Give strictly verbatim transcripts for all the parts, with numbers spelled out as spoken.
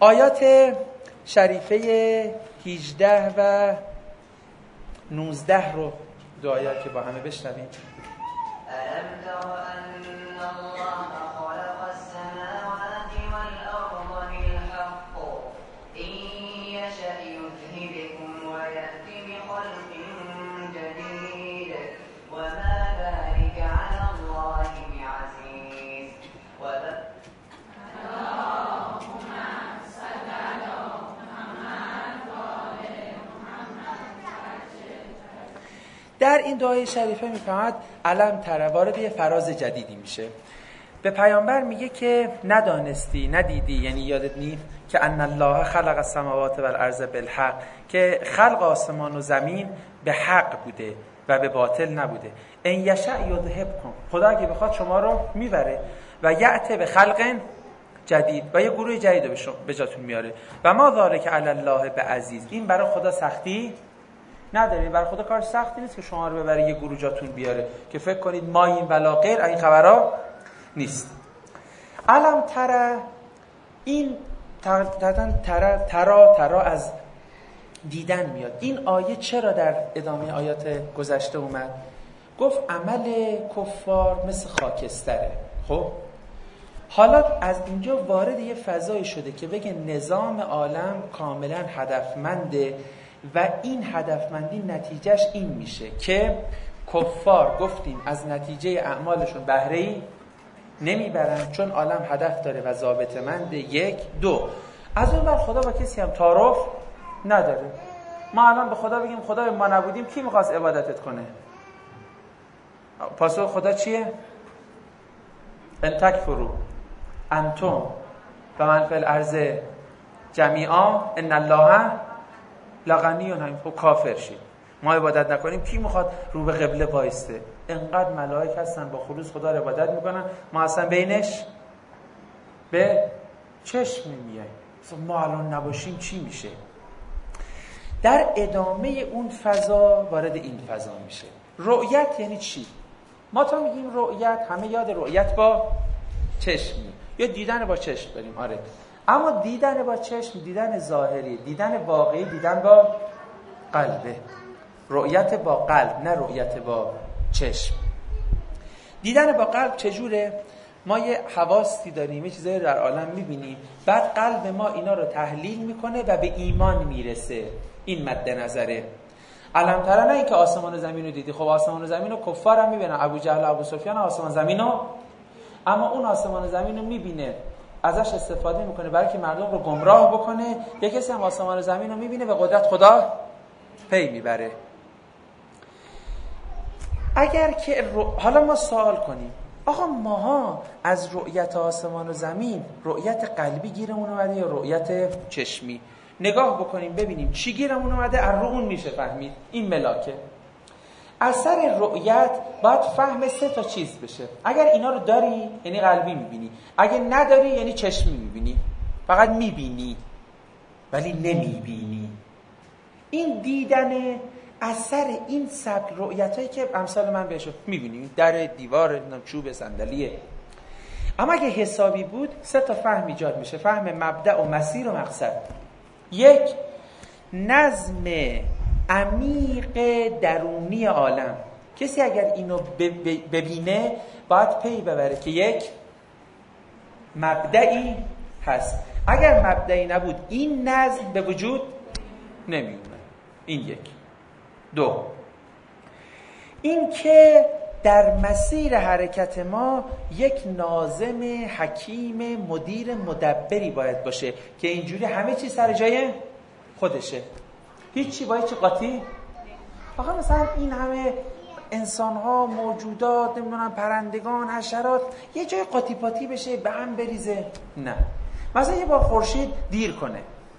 آیات شریفه هجده و نوزده رو دو آیات که با همه بشنویم. ألم تر أن الله خلق السماوات والأرض بالحق إن يشأ يذهبكم ويأتي بخلق جديد وما ذلك على الله بعزيز در این دعای شریفه میفهمد علم تر وارد یه فراز جدیدی میشه. به پیامبر میگه که ندانستی، ندیدی، یعنی یادت نی که ان الله خلق السماوات والارض بالحق، که خلق آسمان و زمین به حق بوده و به باطل نبوده. ان یشاء یذهبکم، خدا اگه بخواد شما رو میبره و یأتی به خلق جدید و یه گروه جدید رو به جاتون میاره. و ما ذالک علی الله بعزیز، این برای خدا سختی نداره، برای خدا کار سختی نیست که شما رو ببره یه گروه جاتون بیاره که فکر کنید ما این ولا غیر این خبرها نیست. علم تر، این تر تر ترا ترا از دیدن میاد. این آیه چرا در ادامه آیات گذشته اومد؟ گفت عمل کفار مثل خاکستره. خب حالا از اینجا وارد یه فضایی شده که بگه نظام عالم کاملا هدفمنده و این هدفمندی نتیجهش این میشه که کفار گفتیم از نتیجه اعمالشون بهره‌ای نمیبرن چون عالم هدف داره و ضابطه‌منده. یک دو از اون بر خدا با کسی هم تعارف نداره. ما الان به خدا بگیم خدا ما نبودیم کی میخواست عبادتت کنه؟ پاسخ خدا چیه؟ ان تکفروا انتم و من فی الارض جمیعا ان الله لغنی. خب کافر شید، ما عبادت نکنیم کی میخواد رو به قبله وایسته؟ انقدر ملائک هستن با خلوص خدا رو عبادت میکنن، ما اصلا بینش به چشم میاییم. ما الان نباشیم چی میشه؟ در ادامه اون فضا وارد این فضا میشه. رؤیت یعنی چی؟ ما تا میگیم رؤیت همه یاد رؤیت با چشم یا دیدن با چشم بریم. آره، اما دیدن با چشم دیدن ظاهری، دیدن واقعی دیدن با قلبه. رؤیت با قلب، نه رؤیت با چشم. دیدن با قلب چجوره؟ ما یه حواستی داریم، یه چیزایی در عالم میبینیم، بعد قلب ما اینا رو تحلیل میکنه و به ایمان میرسه. این مد نظره. علم تر نه اینکه آسمان و زمین رو دیدی. خب آسمان و زمین رو کفار هم میبینن، ابو جهل و ابو سفیان آسمان زمین رو، اما اون آسمان و زمین رو میبینه، ازش استفاده میکنه برای که مردم رو گمراه بکنه. یه کسی هم آسمان و زمین رو میبینه و قدرت خدا پی میبره. اگر که رو... حالا ما سوال کنیم آقا ماها از رؤیت آسمان و زمین رؤیت قلبی گیرمون اومده یا رؤیت چشمی؟ نگاه بکنیم ببینیم چی گیرمون اومده، از رو اون میشه فهمید. این ملاکه اثر رؤیت باید فهم سه تا چیز بشه. اگر اینا رو داری یعنی قلبی میبینی، اگه نداری یعنی چشمی میبینی. فقط میبینی ولی نمیبینی. این دیدن اثر این سبک رؤیت هایی که امثال من بهش میبینی، در دیوار چوب صندلیه. اما اگه حسابی بود سه تا فهم ایجاد میشه. فهم مبدأ و مسیر و مقصد. یک، نظم عمیق درونی عالم. کسی اگر اینو ببینه باید پی ببره که یک مبدئی هست. اگر مبدئی نبود این نظم به وجود نمیونه. این یک. دو، این که در مسیر حرکت ما یک ناظم حکیم مدیر مدبری باید باشه که اینجوری همه چی سر جای خودشه، هیچی باید چی قاطی. آقا مثلا این همه انسان ها، موجودات، نمیدونم پرندگان، حشرات یه جای قاطی پاتی بشه به هم بریزه؟ نه. مثلا یه بار خورشید دیر کنه،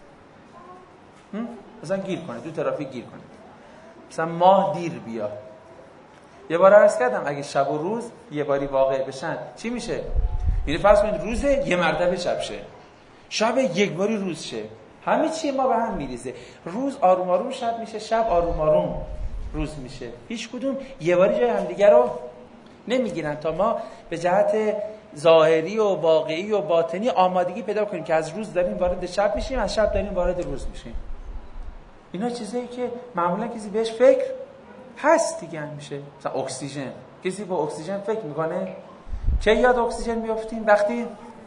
مثلا گیر کنه تو ترافیک گیر کنه، مثلا ماه دیر بیاد. یه بار عرض کردم اگه شب و روز یه باری واقع بشن چی میشه؟ یعنی فرض کنید روز یه مرتبه شب شه، شب یک باری روز شه، همه چی ما به هم میریزه. روز آروم آروم شب میشه، شب آروم آروم روز میشه. هیچ کدوم یه باری جای همدیگه رو نمیگیرن تا ما به جهت ظاهری و واقعی و باطنی آمادگی پیدا کنیم که از روز داریم وارد شب میشیم، از شب داریم وارد روز میشیم. اینا چیزایی که معمولا کسی بهش فکر هست دیگه میشه. مثلا اکسیژن، کسی با اکسیژن فکر میکنه؟ چه یاد اکسیژن میافتیم؟ وقتی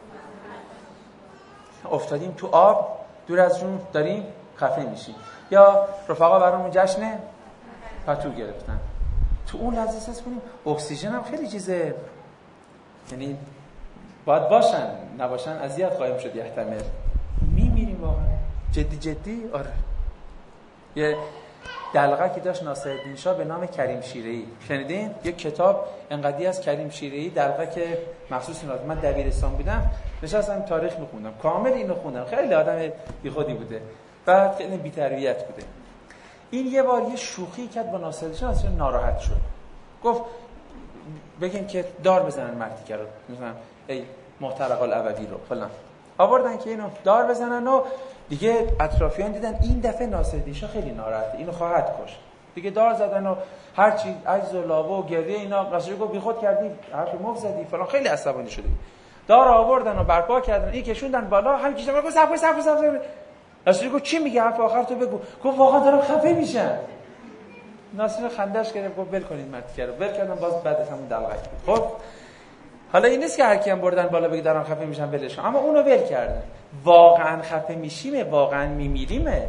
افتادیم تو آب دور از جون داریم خفه میشیم، یا رفقا برامون جشن پتو گرفتن، تو اون لحظه احساس کنیم اکسیژن هم خیلی چیزه، یعنی باید باشن، نباشن اذیت خواهیم شد یحتمل. میمیریم واقعا. جدی جدی آره. یه دلقه که داشت ناصرالدین شاه به نام کریم شیره‌ای، شنیدین؟ یه کتاب انقدی از کریم شیره‌ای، دلقه که مخصوص اینا، من دبیرستان بودم نشستم تاریخ میخوندم، کامل اینو خوندم. خیلی آدم بیخودی بوده، بعد خیلی بی‌تربیت بوده. این یه بار یه شوخی کرد با ناصرالدین شاه، اصلا ناراحت شد، گفت بگین که دار بزنن مرتیکه رو، مثلا ای محترق الابدی رو فلان، آوردن که اینو دار بزنن و دیگه اطرافیان دیدن این دفعه ناصرالدین شاه خیلی ناراحته، اینو خواهد کشت. دیگه دار زدن و هر چی عجز و لاوا و گریه اینا، ناصرالدین گفت بیخود کردی، حرف مفت زدی فلان، خیلی عصبانی شده. دار آوردن و برپا کردن، این کشوندن بالا، همین کشیدن گفت صبر صبر صبر. ناصرالدین گفت چی میگه؟ حرف آخر تو بگو. گفت واقعا دارم خفه میشم. ناصر خندش گرفت گفت ول کنید مرتیکه رو. ول کردن، باز بعد همون دلقه. خب حالا این نیست که هر کیم بردن بالا بگی دارم خفه میشم ولش، اما اونو ول کردن. واقعا خفه میشیمه، واقعا میمیریمه.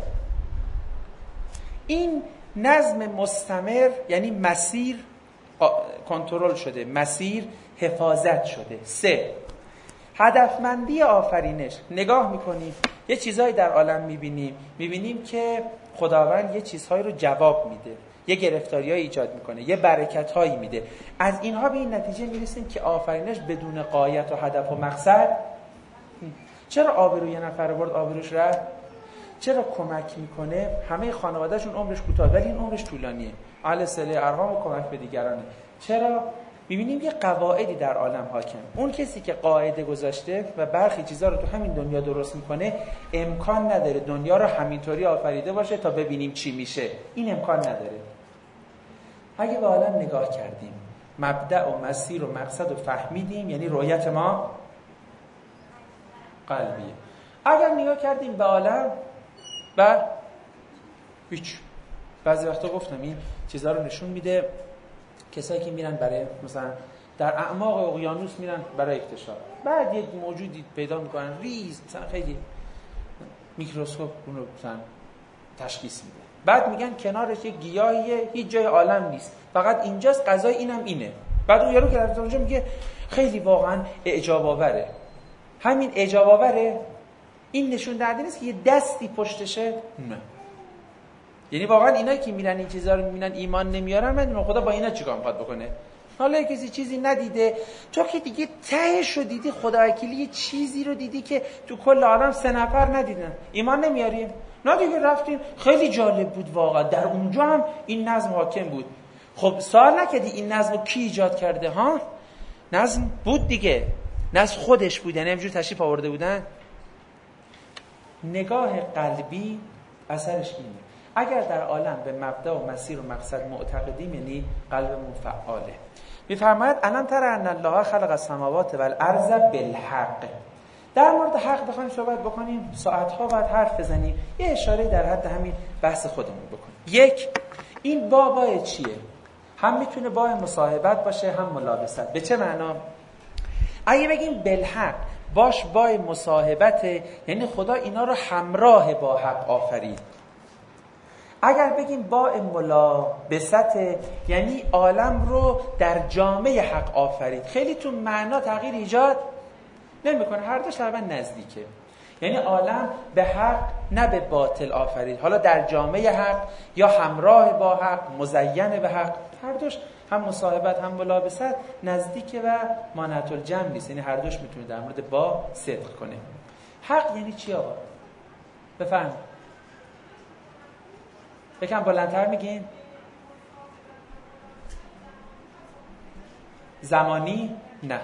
این نظم مستمر یعنی مسیر کنترل شده، مسیر حفاظت شده. سه، هدفمندی آفرینش. نگاه میکنیم یه چیزایی در عالم میبینیم، میبینیم که خداوند یه چیزهایی رو جواب میده، یه گرفتاری‌هایی ایجاد میکنه، یه برکت‌هایی میده. از اینها به این نتیجه میرسیم که آفرینش بدون غایت و هدف و مقصد. چرا آبروی یه نفر برد آبروش رفت؟ چرا کمک میکنه؟ همه خانواده‌شون عمرش کوتاه ولی این عمرش طولانیه. اهل صله ارحام و کمک به دیگرانه. چرا؟ می‌بینیم یه قواعدی در عالم حاکم. اون کسی که قاعده گذاشته و برخی چیزا رو تو همین دنیا درست میکنه، امکان نداره دنیا رو همینطوری آفریده باشه تا ببینیم چی میشه. این امکان نداره. اگه به عالم نگاه کردیم، مبدأ و مسیر و مقصد رو فهمیدیم، یعنی رؤیت ما قلبیه. اگر نگاه کردیم به عالم و هیچ، بعضی وقتا گفتم این چیزا رو نشون میده کسایی که میرن برای مثلا در اعماق اقیانوس میرن برای اکتشاف، بعد یک موجودی پیدا میکنن ریز، مثلا خیلی میکروسکوپ اون رو مثلا تشخیص میده، بعد میگن کنارش یک گیاهیه، هیچ جای عالم نیست، فقط اینجاست، غذای اینم اینه. بعد اون یارو که رفت اونجا میگه خیلی واقعا اعجاب آوره. همین اعجاب آوره، این نشون دهنده نیست که یه دستی پشتشه. نه، یعنی واقعا اینایی که میرن این چیزا رو میبینن ایمان نمیارن، من خدا با اینا چیکار میخواد بکنه؟ حالا کسی چیزی ندیده، تو که دیگه تهش رو دیدی، خدا وکیلی یه چیزی رو دیدی که تو کل عالم سه نفر ندیدن، ایمان نمیاریم؟ نه دیگه رفتیم، خیلی جالب بود واقعا، در اونجا هم این نظم حاکم بود. خب سوال نکردی این نظم رو کی ایجاد کرده؟ ها، نظم بود دیگه، نظم خودش بود، یعنی همجور تشریف آورده بودن. نگاه قلبی اثرش اینه. اگر در عالم به مبدا و مسیر و مقصد معتقدیم، یعنی قلبمون فعاله. می‌فرماید الان تر ان الله خلق السماوات والارض بالحق. در مورد حق بخوایم صحبت بکنیم ساعت‌ها باید حرف بزنیم. یه اشاره در حد همین بحث خودمون بکنیم. یک، این با بای چیه؟ هم میتونه بای مصاحبت باشه، هم ملابست. به چه معنا؟ اگه بگیم بالحق، باش بای مصاحبت، یعنی خدا اینا رو همراه با حق آفرید. اگر بگیم با ملابست، یعنی عالم رو در جامعه حق آفرید. خیلی تو معنا تغییر ایجاد نمیکنه، هر دوش تقریبا نزدیکه. یعنی عالم به حق نه به باطل آفرید، حالا در جامعه حق یا همراه با حق، مزین به حق، هر دوش هم مصاحبت هم ملابست نزدیکه و مانعت الجمع نیست، یعنی هر دوش میتونه در مورد با صدق کنه. حق یعنی چی آقا؟ بفهم یکم بلندتر میگین. زمانی؟ نه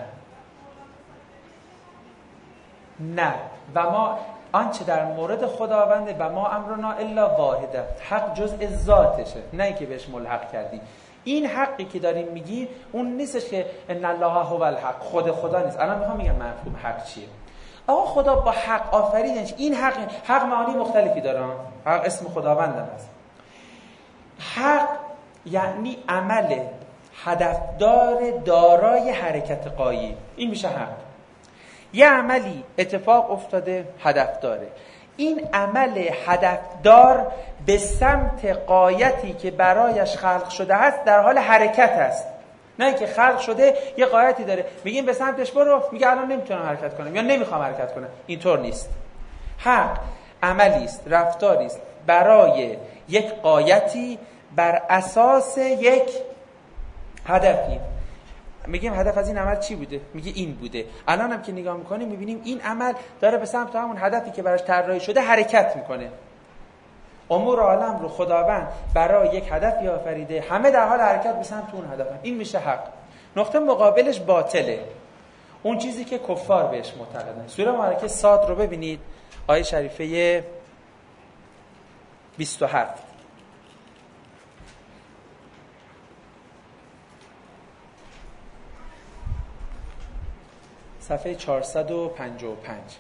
نه و ما آنچه در مورد خداونده و ما امرنا الا واحده، حق جزء ذاتشه، نه اینکه بهش ملحق کردی. این حقی که داریم میگیم اون نیستش که ان الله هو الحق، خود خدا نیست. الان میخوام میگم مفهوم حق چیه. آقا خدا با حق آفریدنش. این حق حق معانی مختلفی داره. حق اسم خداوند هست. حق یعنی عمل هدفدار دارای حرکت غایی، این میشه حق. یه عملی اتفاق افتاده هدفداره، این عمل هدفدار به سمت غایتی که برایش خلق شده است در حال حرکت است. نه اینکه خلق شده یه غایتی داره میگیم به سمتش برو، میگه الان نمیتونم حرکت کنم یا نمیخوام حرکت کنم. اینطور نیست. حق عملی است، رفتاری است برای یک غایتی بر اساس یک هدفی. میگیم هدف از این عمل چی بوده؟ میگه این بوده. الان هم که نگاه میکنیم میبینیم این عمل داره به سمت همون هدفی که براش طراحی شده حرکت میکنه. امور عالم رو خداوند برای یک هدفی آفریده، همه در حال حرکت به سمت اون هدف. این میشه حق. نقطه مقابلش باطله، اون چیزی که کفار بهش معتقدن. سوره مبارکه صاد رو ببینید، آیه شریفه بیست و هفت. صفحه چهارصد و پنجاه و پنج.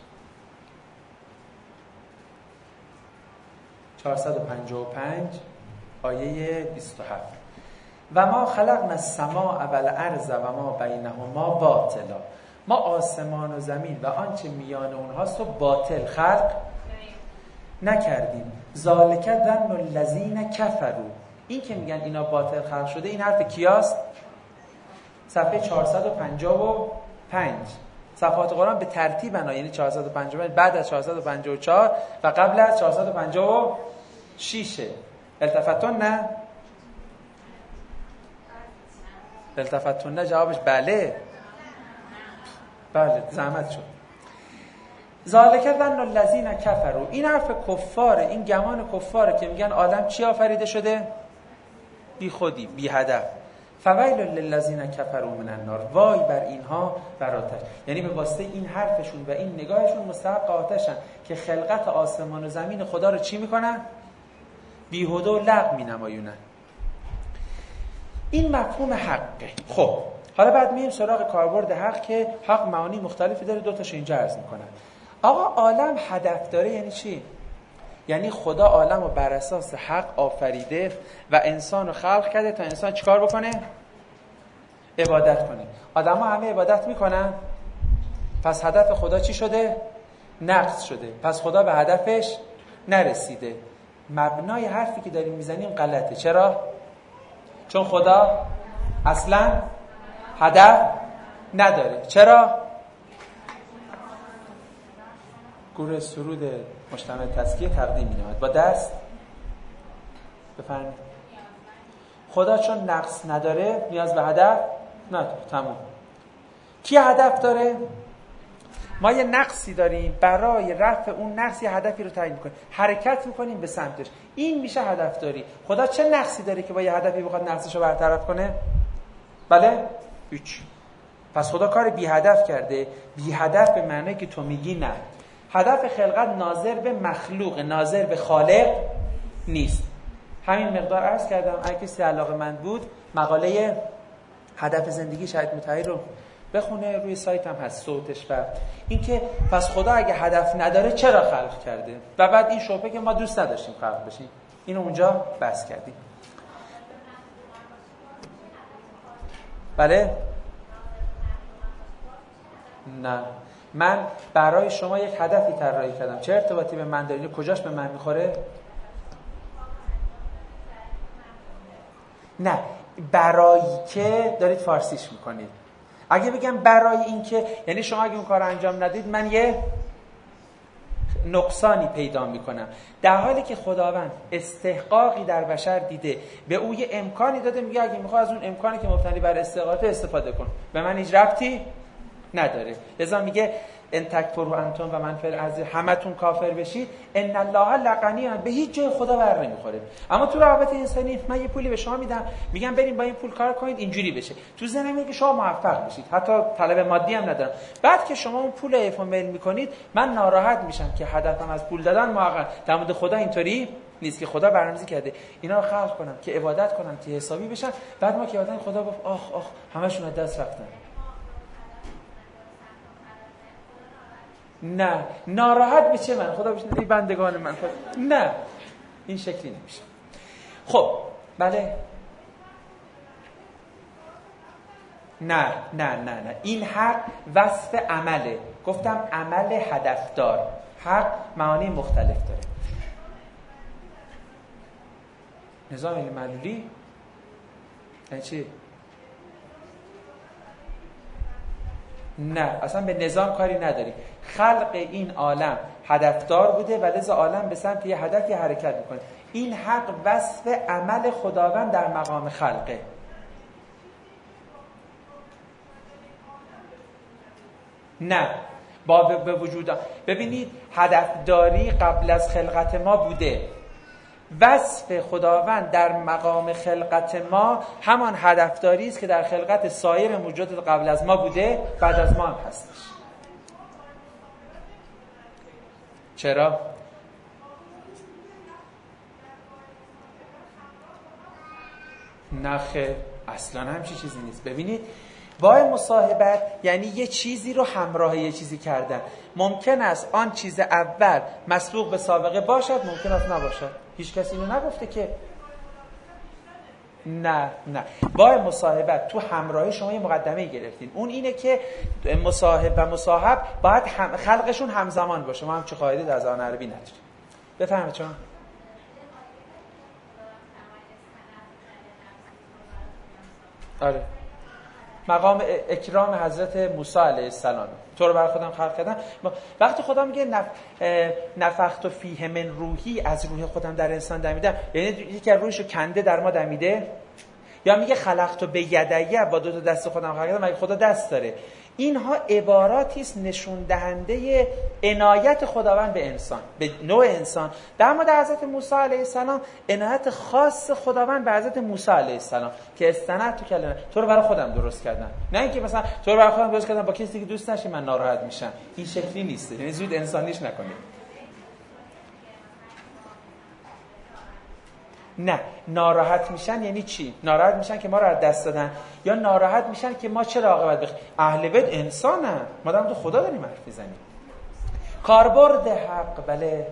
چهارصد و پنجاه و پنج آیه بیست و هفت. و ما خلقنا السماء والارض و ما بینهما باطلا. ما آسمان و زمین و آنچه میان اونهاست رو باطل خلق نکردیم. ذالک ظن الذین کفروا. این که میگن اینا باطل خلق شده، این حرف کیاست؟ صفحه چهارصد و پنجاه و پنج. صفحات قرآن به ترتیب بنا، یعنی چهارصد و پنجاه و پنج بعد از چهارصد و پنجاه و چهار و قبل از چهارصد و پنجاه و شش. التفتون نه؟ التفتون نه جوابش بله. بله زحمت شد. ذالک ظن الذین کفروا. این حرف کفاره، این گمان کفاره که میگن عالم چی آفریده شده؟ بی خودی، بی هدف. فویل للذین کفروا من النار. وای بر اینها بر آتش. یعنی به واسطه این حرفشون و این نگاهشون مستحق آتشن که خلقت آسمان و زمین خدا رو چی میکنن؟ بیهوده و لغو مینمایونن. این مفهوم حقه. خب حالا بعد مییم سراغ کاربرد حق که حق معانی مختلفی داره. دو تاشو اینجا عرض میکنم. آقا عالم هدف داره یعنی چی؟ یعنی خدا عالم رو بر اساس حق آفریده و انسان رو خلق کرده تا انسان چیکار بکنه؟ عبادت کنه. آدم ها همه عبادت میکنن، پس هدف خدا چی شده؟ نقص شده. پس خدا به هدفش نرسیده. مبنای حرفی که داریم میزنیم غلطه. چرا؟ چون خدا اصلا هدف نداره. چرا؟ گروه سرود مجتمع تزکیه تقدیم می‌نماید. با دست بفرمایید. خدا چون نقص نداره نیاز به هدف نداره. تمام. کی هدف داره؟ ما یه نقصی داریم، برای رفع اون نقص یه هدفی رو تعیین می‌کنیم، حرکت می‌کنیم به سمتش. این میشه هدف داری. خدا چه نقصی داره که با یه هدفی بخواد نقصش رو برطرف کنه؟ بله؟ هیچ. پس خدا کار بی هدف کرده. بی هدف به معنی که تو میگی نه. هدف خلقت ناظر به مخلوق، ناظر به خالق نیست. همین مقدار عرض کردم. اگه کسی علاقه‌مند بود مقاله هدف زندگی شهید مطهری رو بخونه، روی سایت هم هست صوتش. و اینکه پس خدا اگه هدف نداره چرا خلق کرده؟ و بعد این شبهه که ما دوست نداشتیم خلق بشیم، اینو اونجا بحث کردیم. بله؟ نه، من برای شما یک هدفی طراحی کردم. چه ارتباطی به من داره؟ کجاش به من میخوره؟ نه، برای که دارید فارسیش میکنید. اگه بگم برای این که، یعنی شما اگه اون کار انجام ندید من یه نقصانی پیدا میکنم. در حالی که خداوند استحقاقی در بشر دیده، به او یه امکانی داده، میگه اگه میخوای از اون امکانی که مبتنی بر استحقاقات استفاده کن، به من هیچ ربطی نداره. لذا میگه ان تکفروا انتم و من فی الارض، همتون کافر بشید، ان الله لغنی، به هیچ جای خدا بر نمیخوره. اما تو روابط انسانی من یه پولی به شما میدم، میگم بریم با این پول کار کنید اینجوری بشه، تو ذهنم میگه شما موفق بشید، حتی طلب مادی هم ندارم. بعد که شما اون پول ایفون میل میکنید، من ناراحت میشم که هدفم از پول دادن موقت. در مورد خدا اینطوری نیست که خدا برنامه‌ریزی کرده اینا رو خلق کنم که عبادت کنم که حسابی بشن، بعد ما که آدم خدا گفت آخ آخ همشون از دست رفتن. نه ناراحت میشه من، خدا بشه ای بندگان من خود. نه این شکلی نمیشه. خب بله نه نه نه نه این حق وصف عمله. گفتم عمل هدفدار. حق معانی مختلف داره. نظام علم معلولی یعنی چی؟ نه اصلا به نظام کاری نداری. خلق این عالم هدفدار بوده و لذا عالم به سمت یه هدفی حرکت میکنه. این حق وصف عمل خداوند در مقام خلقه. نه با به وجود ببینید هدفداری قبل از خلقت ما بوده. وصف خداوند در مقام خلقت ما همان هدفداری است که در خلقت سایر موجودات قبل از ما بوده، بعد از ما هم هستش. چرا؟ نخه اصلا همچی چیزی نیست. ببینید با مصاحبت یعنی یه چیزی رو همراه یه چیزی کردن. ممکن است آن چیز اول مسبوق به سابقه باشد، ممکن است نباشد. هیچ کسی اینو نگفته که نه نه. با مصاحبت تو همراهی شما یه مقدمه گرفتین، اون اینه که مصاحب و مصاحب باید هم خلقشون همزمان باشه. ما هم چه قاعده در زبان عربی نداریم. بفهمید چون آره مقام اکرام حضرت موسی علیه السلام تو رو بر خودم خلق کردم. وقتی خدا میگه نف... نفخت فیه من روحی، از روح خودم در انسان دمیدم، یعنی یکی از روحشو کنده در ما دمیده. یا میگه خلقت به یدیه، با دو تا دست خودم خلق کردم، مگه خدا دست داره؟ اینها عباراتی است نشون دهنده عنایت خداوند به انسان، به نوع انسان. در مورد حضرت موسی علیه السلام عنایت خاص خداوند به حضرت موسی علیه السلام که استناد تو کلمه تو رو برای خودم درست کردم، نه اینکه مثلا تو رو برای خودم درست کردم با کسی که دوست نشی من ناراحت میشم. این شکلی نیست، یعنی زود انسانیش نکنید. نه ناراحت میشن یعنی چی؟ ناراحت میشن که ما رو از دست دادن، یا ناراحت میشن که ما چرا عاقبت بخ اهل بیت انسانن، ما داریم تو خدا داریم حرف میزنیم. کاربرد حق بله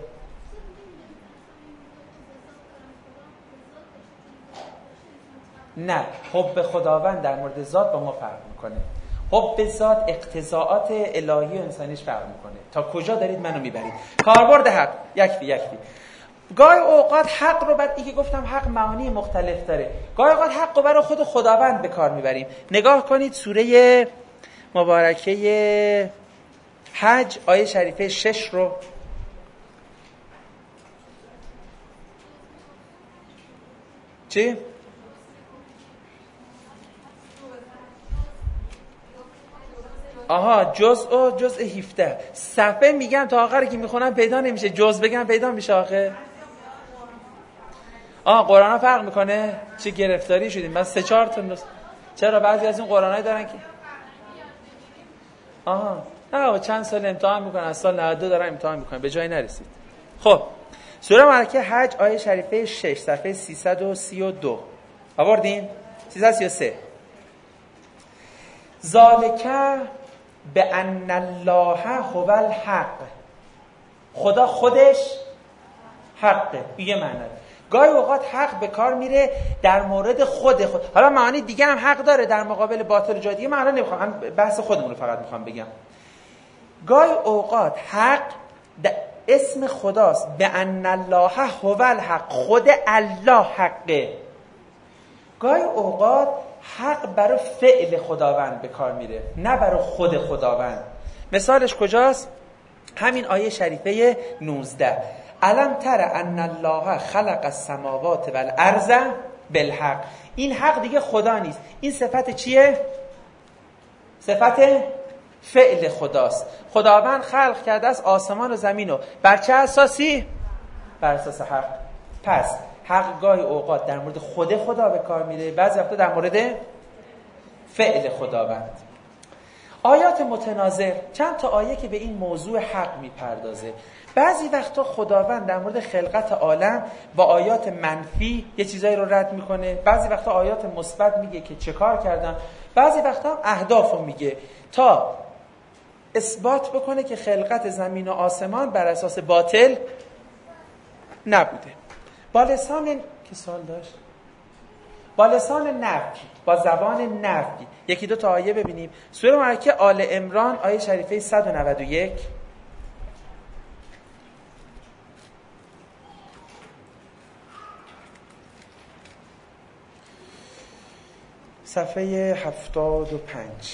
نه حب خداوند در مورد ذات با ما فرق میکنه. حب ذات اقتضاعات الهی و انسانیش فرق میکنه. تا کجا دارید منو میبرید؟ کاربرد حق یکفی یکفی گاهی اوقات حق رو بعد دیگه گفتم حق معانی مختلف داره. گاهی اوقات حق رو برای خود خداوند به کار میبریم. نگاه کنید سوره مبارکه حج آیه شریفه شش رو. چی؟ آها جزء جزء هفده صفحه میگم تا آخر که میخونم پیدا نمیشه، جزء بگم پیدا میشه آخه. آه قرآن ها فرق میکنه؟ چه گرفتاری شدیم من سه چهار تا نست... چرا بعضی از این قرآن هایی دارن که آها نه چند سال امتحان میکنن، از سال نود و دو دارن امتحان میکنن، به جایی نرسید. خب سوره مبارکه حج آیه شریفه شش صفحه سیصد و سی و دو آوردین؟ سیصد و سی و سه ذالکه به ان الله هو الحق، خدا خودش حقه. یه معنی گاهی اوقات حق به کار میره در مورد خود خود، حالا معانی دیگه هم حق داره در مقابل باطل جای دیگه، من نمیخوام بحث خودمون رو فقط میخوام بگم. گاهی اوقات حق اسم خداست، به ان الله هو الحق، خود الله حقه. گاهی اوقات حق برای فعل خداوند به کار میره نه برای خود خداوند. مثالش کجاست؟ همین آیه شریفه نوزده الم تر ان الله خلق السماوات والارض بالحق. این حق دیگه خدا نیست، این صفت چیه؟ صفت فعل خداست. خداوند خلق کرده است آسمان و زمین رو بر چه اساسی؟ بر اساس حق. پس حق گاهی اوقات در مورد خود خدا به کار میره، بعضی وقتا در مورد فعل خداوند. آیات متناظر، چند تا آیه که به این موضوع حق میپردازه. بعضی وقتا خداوند در مورد خلقت عالم با آیات منفی یه چیزایی رو رد میکنه، بعضی وقتا آیات مثبت میگه که چه کار کردن، بعضی وقتا هم اهداف رو میگه تا اثبات بکنه که خلقت زمین و آسمان بر اساس باطل نبوده. با لسان که سال داشت با لسان نفی، با زبان نفی. یکی دو تا آیه ببینیم. سوره مبارکه آل عمران آیه شریفه صد و نود و یک، صفحه هفتاد و پنج.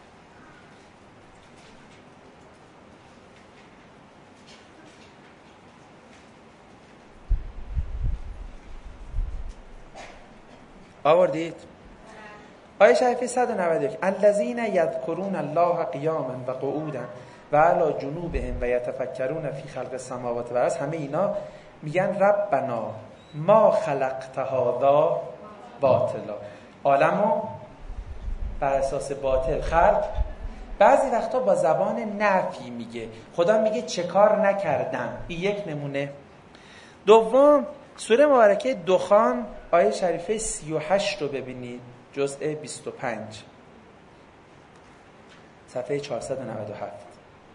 آوردید؟ آیه شریفه صد و نود و یک الذین یذکرون الله قیاما و قعودا و علی جنوبهم و یتفکرون فی خلق السماوات و الارض. همه اینا میگن ربنا ما خلقت هذا باطلا. عالمو بر اساس باطل خلق. بعضی وقتا با زبان نفی میگه. خدا میگه چه کار نکردم. این یک نمونه. دوم سوره مبارکه دخان آیه شریفه سی و هشت رو ببینید، جزء بیست و پنج، صفحه چهارصد و نود و هفت.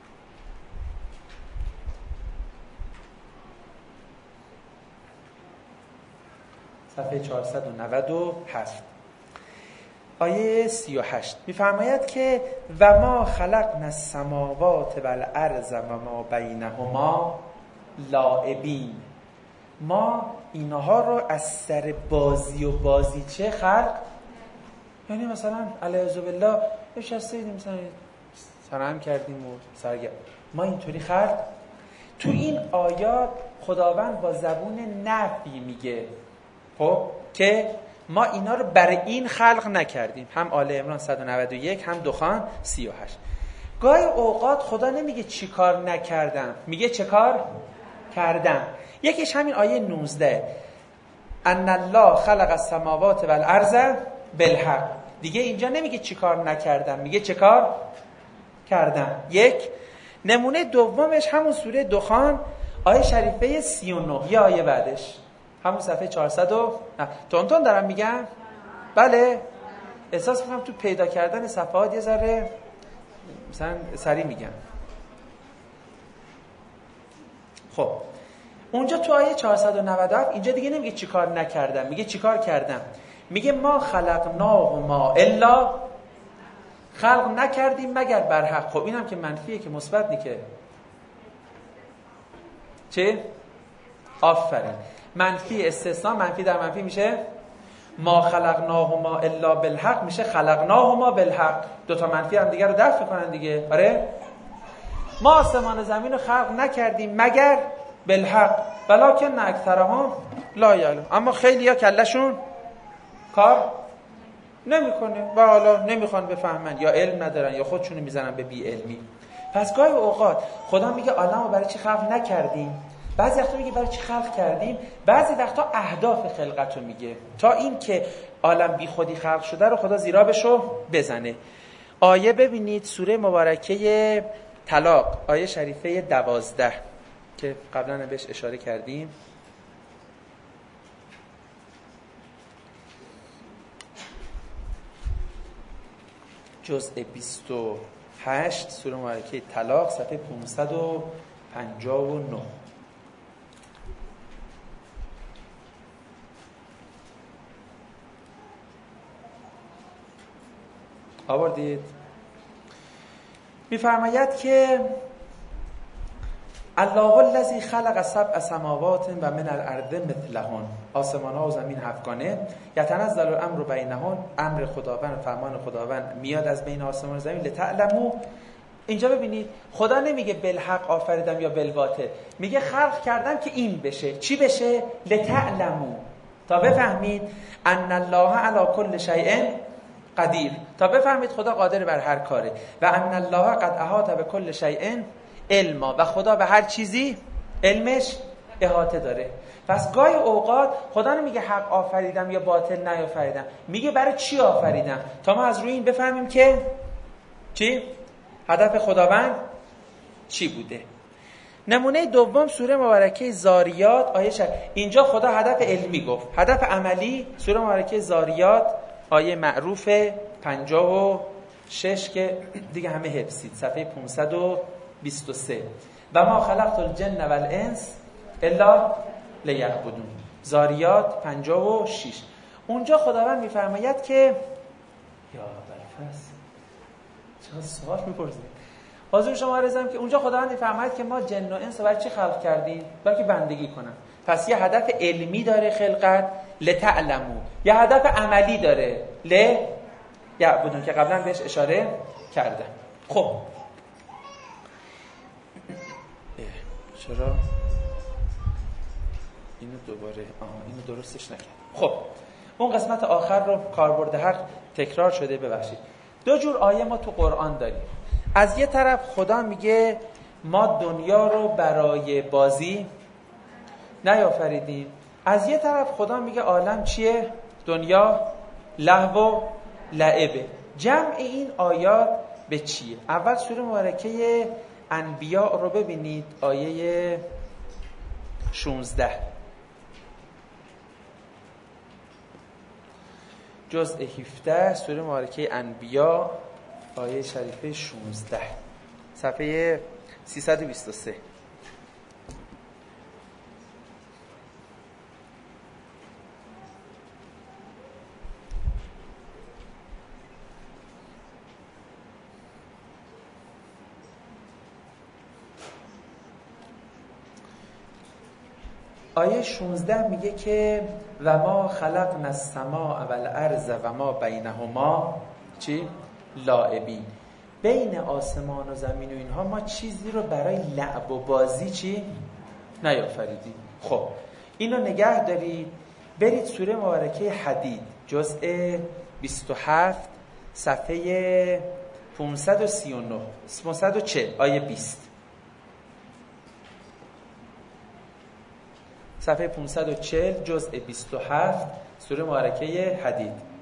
صفحه چهارصد و نود و هفت آیه سی و هشت میفرماید که و ما خلقنا السماوات والارض و ما بینهما لاعبین. ما اینها رو از سر بازی و بازیچه خلق، یعنی مثلا علیه بالله نشستیم مثلا سرهم کردیم و سرگرم، ما اینطوری خلق. تو این آیات خداوند با زبون نفی میگه خب که ما اینا رو برای این خلق نکردیم. هم آل عمران صد و نود و یک هم دخان سی و هشت. گاهی اوقات خدا نمیگه چی کار نکردم، میگه چه کار کردم. یکیش همین آیه نوزده ان الله خلق السماوات والارض بالحق. دیگه اینجا نمیگه چی کار نکردم، میگه چه کار کردم. یک نمونه دومش همون سوره دخان آیه شریفه سی و نه، یه آیه بعدش همون صفحه چهارصد و نه. تونتون دارم میگم؟ بله. احساس میکنم تو پیدا کردن صفحات یه ذره مثلا سریع میگم. خب اونجا تو آیه چهارصد و نود و هفت اینجا دیگه نمیگه چی کار نکردم، میگه چی کار کردم. میگه ما خلقناهما الا، خلق نکردیم مگر بر حق. خب اینم که منفیه که مثبت نی که. چه؟ آفرین. منفی استثناء، منفی در منفی میشه ما خلقناهما الا بالحق، میشه خلقناهما بالحق. دو تا منفی هم دیگه رو دفع کنن دیگه. آره ما آسمان و زمین رو خلق نکردیم مگر بالحق ولکن اکثرهم لا یعلمون. اما خیلی‌ها کلشون کار نمیکنه و حالا نمیخوان بفهمن، یا علم ندارن یا خودشونو میزنن به بی علمی. پس گاهی اوقات خدا میگه عالمو برای چی خلق نکردیم، بعضی وقتا میگه برای چی خلق کردیم، بعضی وقتا اهداف خلقت رو میگه تا این که عالم بی خودی خلق شده رو خدا زیرابشو بزنه. آیه ببینید سوره مبارکه طلاق آیه شریفه دوازده که قبلا بهش اشاره کردیم. جزء بیست و هشت سوره مبارکه طلاق صفحه پانصد و پنجاه و نه. آوردید؟ میفرماید که الله الذی خلق سبع سماوات و من الارض مثلهن، آسمان ها و زمین هفتگانه، یتنزل الامر بینهن، امر خداوند، فرمان خداوند میاد از بین آسمان و زمین. لتعلموا، اینجا ببینید خدا نمیگه بالحق آفریدم یا بالباطل، میگه خلق کردم که این بشه. چی بشه؟ لتعلموا، تا بفهمید ان الله علی کل شیء قدیر، تا بفهمید خدا قادر بر هر کاره. و ان الله قد احاط بكل شیء علما، و خدا به هر چیزی علمش احاطه داره. پس گاهی اوقات خدا نمیگه حق آفریدم یا باطل نیافریدم، میگه برای چی آفریدم، تا ما از روی این بفهمیم که چی؟ هدف خداوند چی بوده. نمونه دوم سوره مبارکه زاریات آیه شد. اینجا خدا هدف علمی گفت. هدف عملی سوره مبارکه زاریات آیه معروف پنجاه و شش که دیگه همه حفظید، صفحه پانصد و بیست و سه. و ما خلقت الجن والانس الا لیعبدون. زاریات پنجاه و شش. اونجا خداوند میفرماید که یا بلفس چرا سوال میپرسید؟ حضور شما رضام که اونجا خداوند میفرماید که ما جن و انس رو برای چی خلق کردیم؟ برای که بندگی کنن. پس یه هدف علمی داره خلقت، لتعلمو. یه هدف عملی داره، ل یعبدون، که قبلا بهش اشاره کردم. خب چرا اینو دوباره آها اینو درستش نکردم. خب اون قسمت آخر رو کاربرد حق تکرار شده، ببخشید. دو جور آیه ما تو قرآن داریم. از یه طرف خدا میگه ما دنیا رو برای بازی نیافریدیم، از یه طرف خدا میگه عالم چیه؟ دنیا لهو و لعبه. جمع این آیات به چیه؟ اول سوره مبارکه انبیاء رو ببینید، آیه شانزده، جزء هفده، سوره مبارکه انبیاء آیه شریفه شانزده، صفحه سیصد و بیست و سه. آیه شانزده میگه که و ما خلقنا السماء والارض و ما بینهما چی؟ لاعبین. بین آسمان و زمین و اینها ما چیزی رو برای لعب و بازی چی؟ نیافریدیم. خب اینو نگه دارید، برید سوره مبارکه حدید جزء بیست و هفت صفحه پانصد و سی و نه پانصد و چهل آیه بیست، صفحه پانصد و چهل جزء بیست و هفت سوره مبارکه حدید.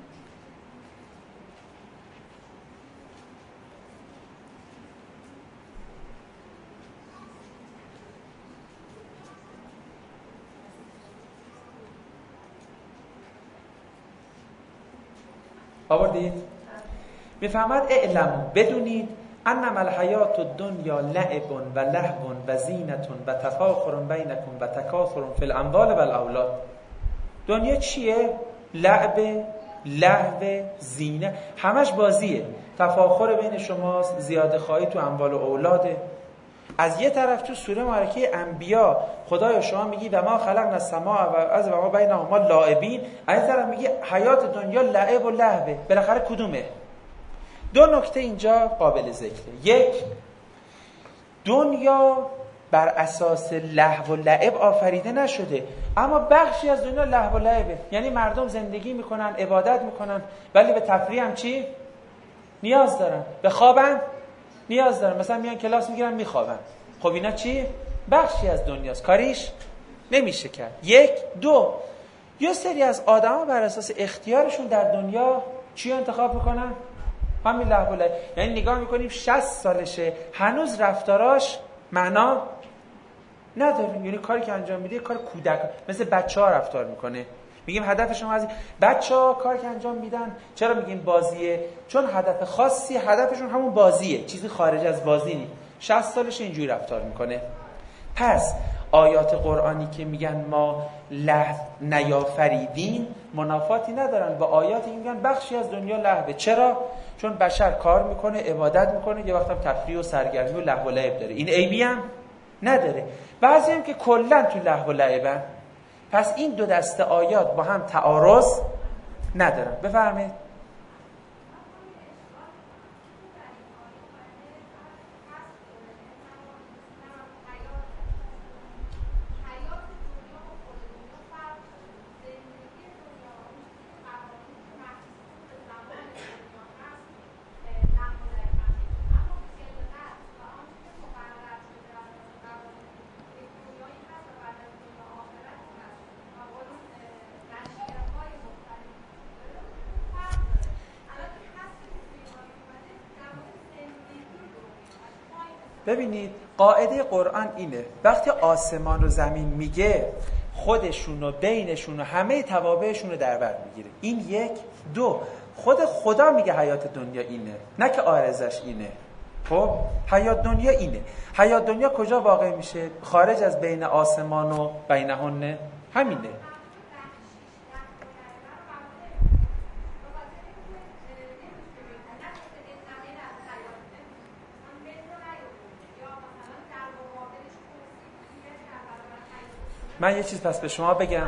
آوردید؟ میفهمد اعلم بدونید انما الحیات الدنیا لعب و لهو و زینت و تفاخر بینکم و تکاثر فی الاموال و الاولاد. دنیا چیه؟ لعب، لهو، زینه، همش بازیه. تفاخر بین شماست، زیاده خواهی تو اموال و اولاده. از یه طرف تو سوره مبارکه انبیاء خدای شما میگی و ما خلقنا السماء و از و ما بینهما لاعبین، از یه طرف میگی حیات دنیا لعب و لهوه. بالاخره کدومه؟ دو نکته اینجا قابل ذکره. یک، دنیا بر اساس لهو و لعب آفریده نشده، اما بخشی از دنیا لهو و لعبه. یعنی مردم زندگی میکنن، عبادت میکنن، ولی به تفریح هم چی؟ نیاز دارن. به خوابن نیاز دارن، مثلا میان کلاس میگیرن میخوابن. خب اینا چی؟ بخشی از دنیاست، کاریش نمیشه کرد. یک. دو، یه سری از آدما بر اساس اختیارشون در دنیا چی انتخاب میکنن؟ همین لهو و لعب. یعنی نگاه میکنیم شصت سالشه هنوز رفتاراش معنا نداره، یعنی کاری که انجام میده کار کودک، مثل بچه‌ها رفتار میکنه. میگیم هدف شما از بچه‌ها کاری که انجام میدن چرا میگیم بازیه؟ چون هدف خاصی، هدفشون همون بازیه، چیزی خارج از بازی نیست. شصت سالش اینجوری رفتار میکنه. پس آیات قرآنی که میگن ما لهو نیافریدیم منافاتی ندارن با آیاتی که میگن بخشی از دنیا لهوه. چرا؟ چون بشر کار میکنه، عبادت میکنه، یه وقت هم تفریح و سرگرمی و لهو و لعب داره. این عیبی هم نداره. بعضی هم که کلا تو لهو و لعبن. پس این دو دسته آیات با هم تعارض ندارن. بفرمایید. ببینید قاعده قرآن اینه، وقتی آسمان و زمین میگه خودشون و بینشون و همه توابعشون رو در بر میگیره. این یک. دو، خود خدا میگه حیات دنیا اینه، نه که عارضش اینه. خب حیات دنیا اینه. حیات دنیا کجا واقع میشه؟ خارج از بین آسمان و بینهن، همینه. من یه چیز پس به شما بگم.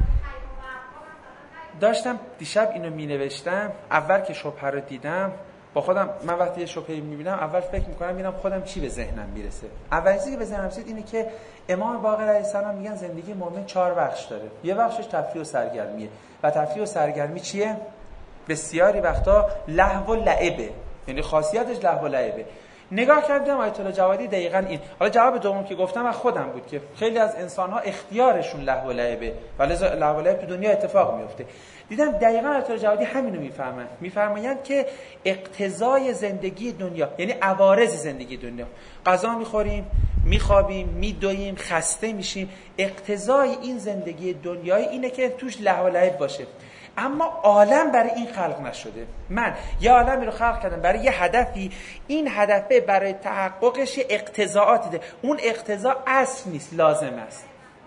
داشتم دیشب اینو می نوشتم، اول که شبهه رو دیدم با خودم، من وقتی یه شبهه می بینم اول فکر میکنم ببینم خودم چی به ذهنم میرسه. اولین چیزی که به ذهنم رسید اینه که امام باقر علیه السلام میگن زندگی مؤمن چهار بخش داره. یه بخشش تفریح و سرگرمیه و تفریح و سرگرمی چیه؟ بسیاری وقتا لهو و لعبه، یعنی خاصیتش لهو و لعبه. نگاه کردم آیت الله جوادی دقیقاً این. حالا جواب دوم که گفتم از خودم بود که خیلی از انسان‌ها اختیارشون لهو و لعبه، ولی لهو و لعب تو دنیا اتفاق میفته. دیدم دقیقاً آیت الله جوادی همینو میفهمن. میفرمایند که اقتضای زندگی دنیا، یعنی عوارض زندگی دنیا، غذا میخوریم، میخوابیم، میدویم، خسته میشیم، اقتضای این زندگی دنیایی اینه که توش لهو و لعب باشه. اما عالم برای این خلق نشده. من یه عالمی رو خلق کردم برای یه هدفی، این هدفه برای تحققش اقتضاعاتی ده. اون اقتضا اصل نیست، لازم است،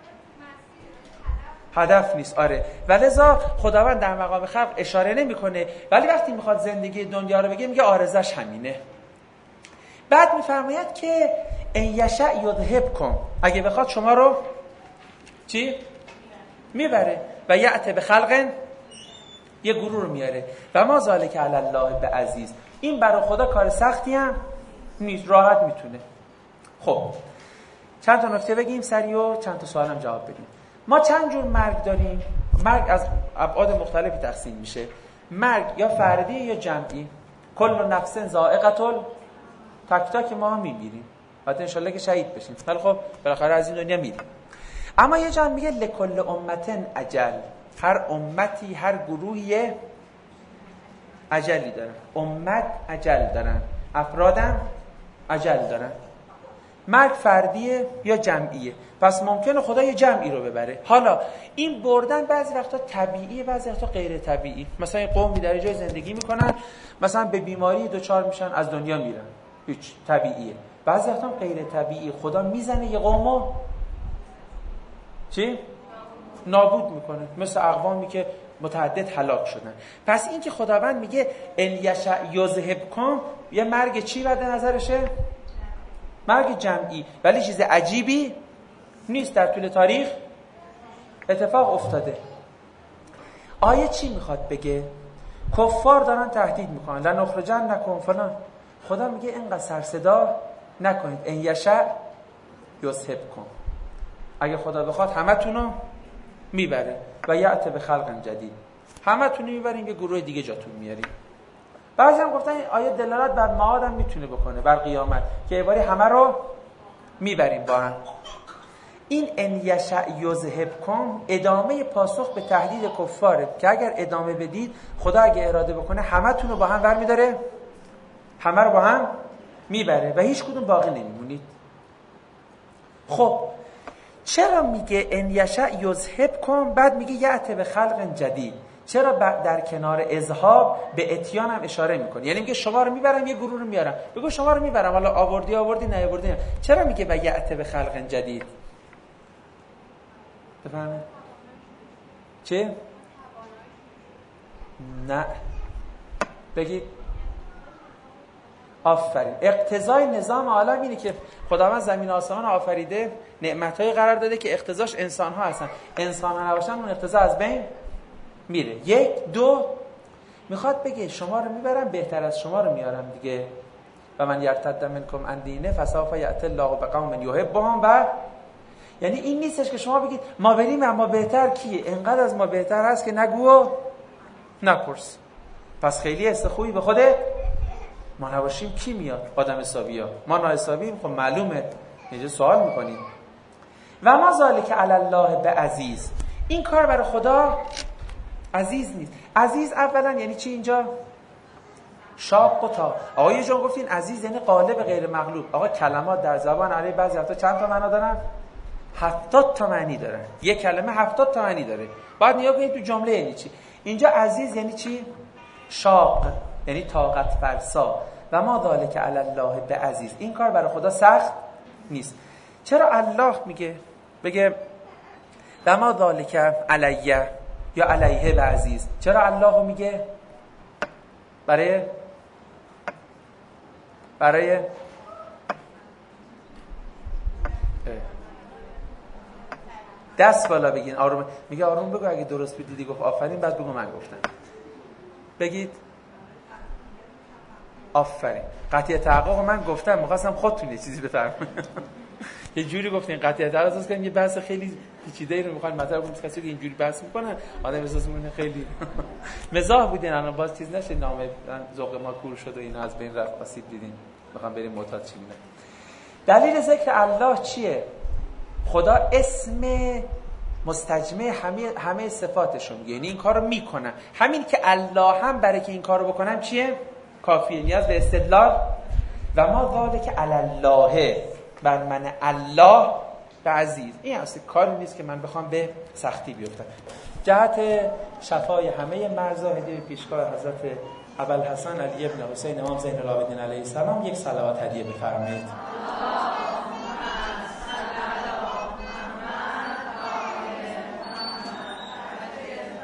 هدف نیست. آره، ولذا خداوند در مقام خلق اشاره نمیکنه، ولی وقتی میخواد زندگی دنیا رو بگه میگه عارضش همینه. بعد میفرماید که ان یشاء یذهبکم، اگه بخواد شما رو چی میبره و یأتی بخلق، یه گروه رو میاره. و ما ذالک علی الله بعزیز، این برای خدا کار سختی هم نیست، راحت میتونه. خب چند تا نکته بگیم سریع و چند تا سوال هم جواب بدیم. ما چند جور مرگ داریم؟ مرگ از ابعاد مختلفی تقسیم میشه. مرگ یا فردی یا جمعی. کل نفس ذائقة ال، تک تک ما هم میمیریم، البته ان شاءالله که شهید بشیم، ولی خب بالاخره از این دنیا میریم. اما یه جا میگه لکل امة اجل، هر امتی، هر گروهی اجلی دارن. امت اجل دارن، افرادم اجل دارن. مرگ فردیه یا جمعیه، پس ممکنه خدا یه جمعی رو ببره. حالا این بردن بعضی وقتا طبیعیه، بعضی وقتا غیر طبیعی. مثلا این قومی در جای زندگی میکنن، مثلا به بیماری دچار میشن از دنیا میرن، هیچ، طبیعیه. بعضی وقتا غیر طبیعی، خدا میزنه یه قومو چی؟ نابود میکنه، مثل اقوامی که متعدد هلاک شدن. پس این که خداوند میگه ان یشاء یذهبکم، یه مرگ چی بعد نظرشه؟ مرگ جمعی، ولی چیز عجیبی نیست، در طول تاریخ اتفاق افتاده. آیه چی میخواد بگه؟ کفار دارن تهدید میکنن لنخرجنکم فلان، خدا میگه اینقدر سر صدا نکنید، ان یشاء یذهبکم، اگه خدا بخواد همتونو میبره و یأتی بخلق جدید، همتونو میبریم یه گروه دیگه جاتون میاریم. بعضی هم گفتن این آیه دلالت بر معاد هم میتونه بکنه، بر قیامت، که یه باری همه رو میبریم با هم. این ان یشاء یذهبکم ادامه پاسخ به تهدید کفاره که اگر ادامه بدید خدا اگه اراده بکنه همتون رو با هم برمیداره، همه رو با هم میبره و هیچ کدوم باقی نمیمونید. خب چرا میگه ان یشاء یذهبکم بعد میگه یأتی بخلق جدید؟ چرا در کنار اذهاب به اتیان هم اشاره میکنه؟ یعنی میگه شما رو میبرم یه گروه رو میارم، بگو شما رو میبرم، حالا آوردی آوردی نه آوردی. چرا میگه و یأتی بخلق جدید؟ بفهمید چه؟ نه بگید. آفرین. اقتضای نظام عالم اینه که خداوند زمین و آسمان آفریده، نعمتایی قرار داده که اقتضاش انسان ها هستن. انسان ها نباشن اون اقتضا از بین میره. یک. دو، میخواد بگه شما رو میبرم بهتر از شما رو میارم دیگه. و من یرتد منکم عن دینه فسوف یأتی الله بقوم یحبهم، و یعنی این نیستش که شما بگید ما بریم اما بهتر کیه؟ انقدر از ما بهتر هست که نگو و نپرس. پس خیلی حس خوبی به خودت ما نباشیم کی میاد؟ آدم حسابی ها. ما ناحسابیم، خب معلومه. اینجا سوال میکنیم و ما ذالک علی الله بعزیز، این کار برای خدا عزیز نیست. عزیز اولا یعنی چی اینجا؟ شاق و تا. آقا یه جون گفتین عزیز یعنی غالب غیر مغلوب. آقا کلمات در زبان عربی بعضی وقتا چند تا معنا دارن؟ هفتاد تا معنی دارن. یک کلمه هفتاد تا معنی داره. بعد نیا کنید تو جمله یعنی چی. اینجا عزیز یعنی چی؟ شاق یعنی طاقت فرسا. و ما ذالک علی الله بعزیز. این کار برای خدا سخت نیست. چرا الله میگه بگه و ما ذالک علیه یا علیه بعزیز؟ چرا الله میگه؟ برای برای دست بالا بگین آروم. میگه آروم بگو، اگه درست دیدی گفت آفرین، بعد بگو من گفتم. بگید آفرین. قطعی تحقق من گفتم، می‌خواستم خودتون یه چیزی بفرمایید. یه جوری گفتین قطعی تحقق اساس کنیم یه بحث خیلی پیچیده‌ای رو می‌خواید مطرح کنید، کسی که اینجوری بحث می‌کنه آدم احساس می‌کنه خیلی مزاح بودین. الان باز چیز نشه نامه ذوق ما کور شد و اینا از بین رفت، آسیب دیدین، می‌خوام بریم معتاد شیم. دلیل ذکر الله چیه؟ خدا اسم مستجمع همه همه صفاتشو میگه، یعنی این کارو میکنم. همین که الله هم برای که این کارو بکنم چیه؟ کافیه، نیاز به استدلال. و ما ذالک علی الله، بر من الله به عزیز. این اصلا کاری نیست که من بخوام به سختی بیفتم. جهت شفای همه مرضا هدیه پیشگاه حضرت ابوالحسن علی ابن حسین امام زین العابدین علیه السلام یک صلوات هدیه بفرمایید.